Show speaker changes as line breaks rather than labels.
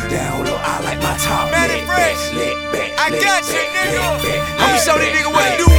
Down low, I like my top.
Man, it's fresh.
Lit back,
I
lit
got
back,
you, nigga.
lit back,
I'ma
lit
show these
back,
niggas what to
lit
do